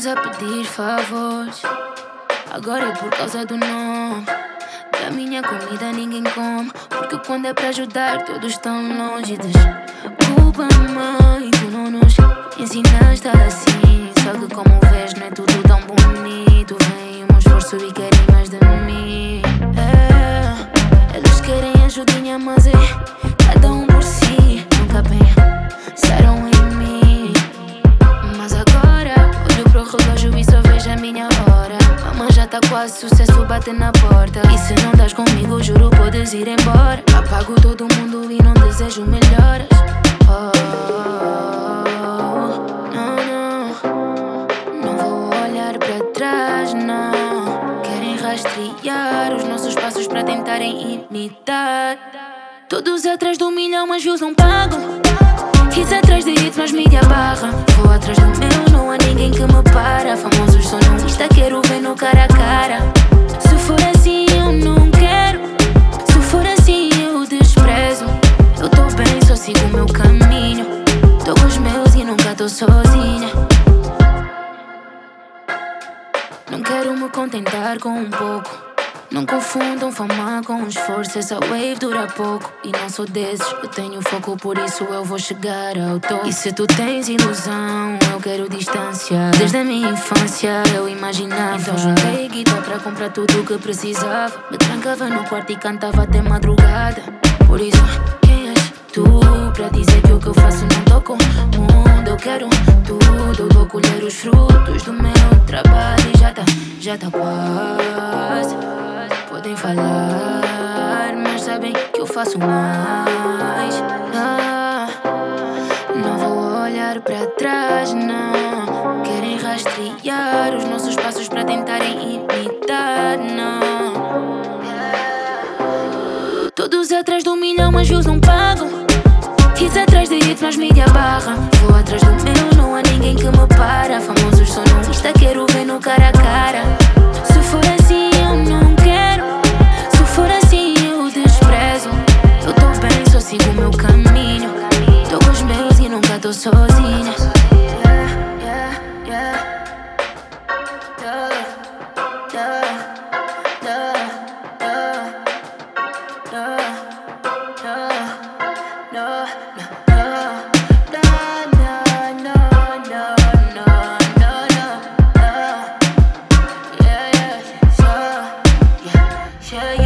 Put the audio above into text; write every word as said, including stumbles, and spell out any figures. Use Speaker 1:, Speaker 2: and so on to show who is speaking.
Speaker 1: a pedir favores. Agora é por causa do nome. Da minha comida ninguém come, porque quando é pra ajudar todos estão longe. Desculpa, mãe, tu não nos ensinaste assim. Só que como vês não é tudo tão bonito. Vem um esforço e querem mais de mim. É, eles querem ajudinha, mas é cada um por si. Nunca pensaram em mim. Mas agora olho pro relógio e só vejo a minha hora. Mamãe já tá quase, sucesso bate na porta. E se não das comigo, juro podes ir embora. Apago todo mundo e não desejo melhoras. Oh, não, não, não vou olhar pra trás, não. Querem rastrear os nossos passos pra tentarem imitar. Todos atrás do milhão, mas views não pagam. Hits atrás de hits, mas mídia barra. Vou atrás do meu, não há ninguém que me para. Famosos só no Insta, quero ver no cara a cara. Se for assim eu não quero. Se for assim eu desprezo. Eu tô bem, só sigo o meu caminho. Tô com os meus e nunca tô sozinha. Não quero me contentar com um pouco. Não confundam fama com esforço. Essa wave dura pouco e não sou desses. Eu tenho foco, por isso eu vou chegar ao topo. E se tu tens ilusão, eu quero distância. Desde a minha infância eu imaginava. Então juntei guitarra pra comprar tudo o que precisava. Me trancava no quarto e cantava até madrugada. Por isso, quem és tu pra dizer que o que eu faço não toca o mundo? Eu quero tudo, eu vou colher os frutos do meu trabalho. E já tá, já tá quase. Podem falar, mas sabem que eu faço mais. Ah, não vou olhar pra trás, não. Querem rastrear os nossos passos pra tentarem imitar, não. Todos atrás do milhão, mas views não pagam. Hits atrás de hits, mas mídia barra. Vou atrás do meu, não há ninguém que me para. Famosos só no Insta, quero ver no cara a cara. Se for assim eu não quero. Se for assim eu desprezo. Eu tô bem, só sigo o meu caminho. Tô com os meus e nunca tô sozinha. Yeah, yeah, yeah. Yeah, yeah, yeah, yeah, yeah. No, no, no, no, no, no, no, no, no. Yeah, yeah, yeah, yeah, yeah.